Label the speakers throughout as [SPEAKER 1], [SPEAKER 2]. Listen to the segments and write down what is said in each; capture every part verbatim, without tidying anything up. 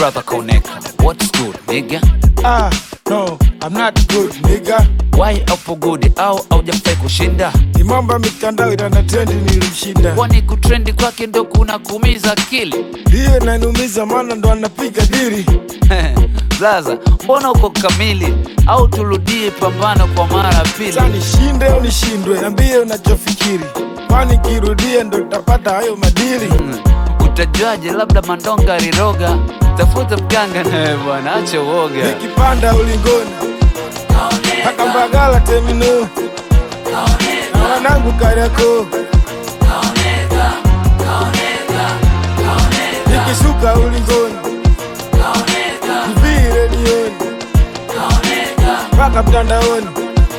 [SPEAKER 1] brother Koneka. What's good, nigga?
[SPEAKER 2] Ah, no, I'm not good, nigga.
[SPEAKER 1] Why upo good au haujafai kushinda?
[SPEAKER 2] Ni mambo ya mitandao ina trendi nilimshinda.
[SPEAKER 1] Kwani kutrendi kwake ndo kuna kuumiza akili?
[SPEAKER 2] Ndiyo inanumiza maana ndo anapiga dili.
[SPEAKER 1] Zaza, mbona uko kamili? Au turudie pambano kwa mara pili?
[SPEAKER 2] Sasa nishinde au nishindwe, niambie unachofikiri. Kwani kirudia ndo tutapata hayo madili.
[SPEAKER 1] Hmm. Utajuaje labda Mandonga aliroga? Tafuta mganga nawe bwana, acha uoga.
[SPEAKER 2] Nikipanda ulingoni mpaka Mbagala Terminal na wanangu Kariakoo, nikishuka ulingoni T V redioni mpaka mtandaoni,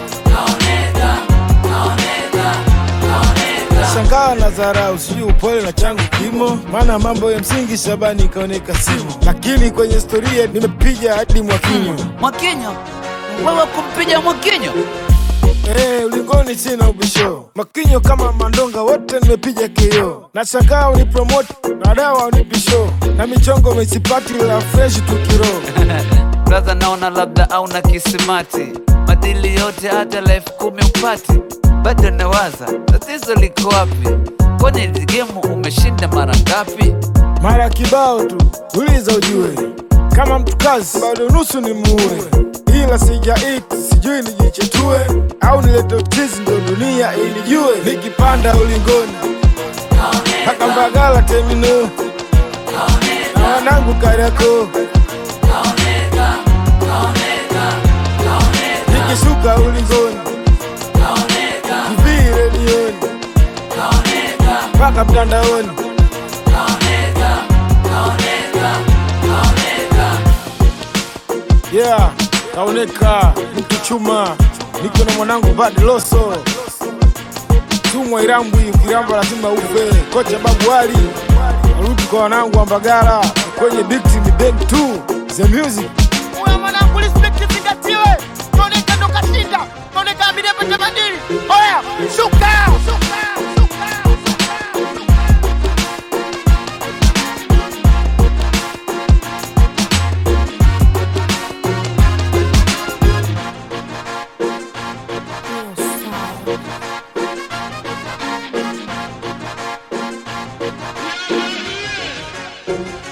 [SPEAKER 2] shangaa na zarau, sijui upole na changu kimo. Maana mambo ya msingi Shabani kaoneka simo, lakini kwenye historia nimepiga hadi Mwakinyo.
[SPEAKER 1] Mwakinyo? Wewe kumpiga Mwakinyo?
[SPEAKER 2] Eh, ulingoni sina ubisho. Mwakinyo kama Mandonga wote nimepiga K O. Na shangaa ni promote na dawa unipisho, na michongo mesipati la fresh tukiro.
[SPEAKER 1] Brother naona labda au na kisimati, madili yote hata life kumi upati. Bado nawaza, tatizo liko wapi? Kwani hizi game umeshinda mara ngapi?
[SPEAKER 2] Mara kibao tu, uliza ujue. Kama mtu kazi, bado nusu ni muue. Ila sija eat, sijui nijichetue au nilete utizi ndo dunia inijue. Nikipanda ulingoni mpaka Mbagala Terminal na wanangu Kariakoo, nikishuka ulingoni T V redioni mpaka mtandaoni. Yeah, Kaoneka mtu chuma, niko na mwanangu Bad Loso. Tumwa Irambwi, ukiramba lazima ufe. Kocha Babu Ali, arudi kwa wanangu wa Mbagala kwenye Big Team Big two The Music.
[SPEAKER 3] Uwe mwanangu respect zingatiwe. Kaoneka ndo kashinda. Kaoneka abide pata madili. Oya, shuka! Shuka!
[SPEAKER 4] Thank you.